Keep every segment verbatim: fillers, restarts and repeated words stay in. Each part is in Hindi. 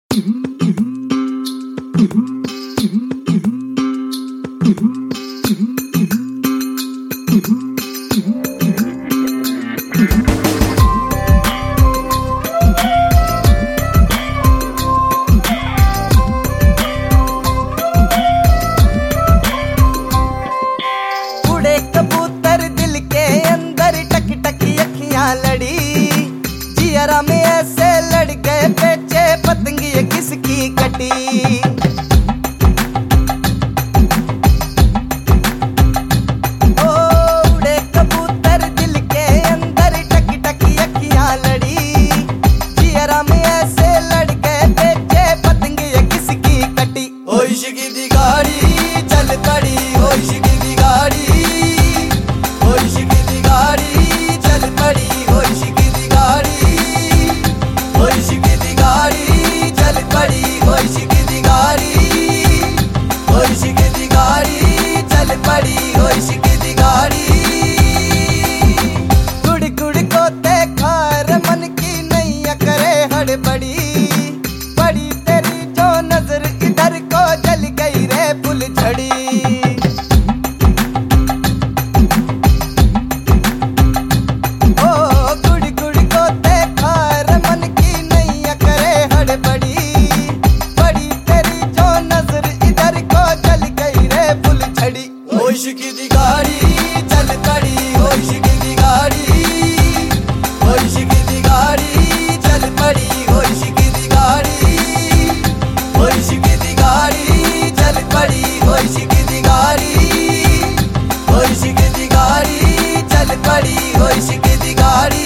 उड़े कबूतर दिल के अंदर टक टक अखियां लड़ी, जियरा में ऐसे लड़ गए बेचे पतंगी किसकी कटी। ओ उड़े कबूतर दिल के अंदर टक टक अखियां लड़ी, जियरा में ऐसे लड़ गए बेचे पतंगी किसकी कटी। ओ इश्क दी गाड़ी चल पड़ी, ओ इश्क दी गाड़ी, ओ इश्क दी गाड़ी चल पड़ी, ओ इश्क दी गाड़ी, ओ इश्क दी गाड़ी चल पड़ी, ओ इश्क दी गाड़ी, ओ इश्क दी गाड़ी चल पड़ी, ओ इश्क दी गाड़ी। गुड़ गुड़ को देखा रे मन की नैया करे हड़बड़ी, पड़ी तेरी जो नजर इधर को जल गई रे फुल झड़ी। इश्क दी गाड़ी चल पड़ी, ओ इश्क दी गाड़ी, ओ इश्क दी गाड़ी चल पड़ी, ओ इश्क दी गाड़ी, ओ इश्क दी गाड़ी चल पड़ी, ओ इश्क दी गाड़ी, ओ इश्क दी गाड़ी चल पड़ी, ओ इश्क दी गाड़ी।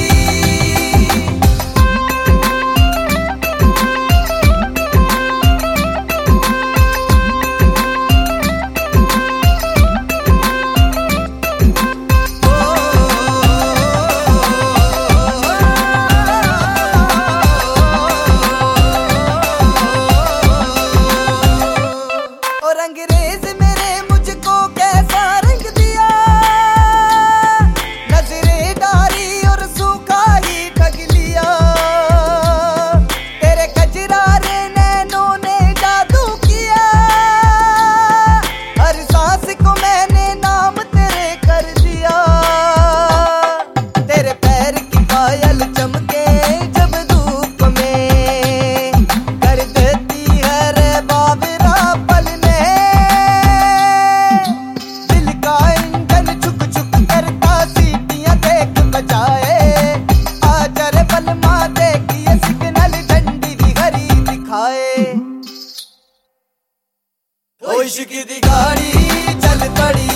अंग्रेज मेरे मुझको कैसा रंग दिया, नजरें डाली और सूखा ही ठग लिया। तेरे कजरारे नैनों ने जादू किया, हर सांस को मैंने नाम तेरे कर दिया। तेरे पैर की पायल चमके जब धूप में, कर देती है रे बाबरा पल में। ओ इश्क दी गाड़ी चल पड़ी,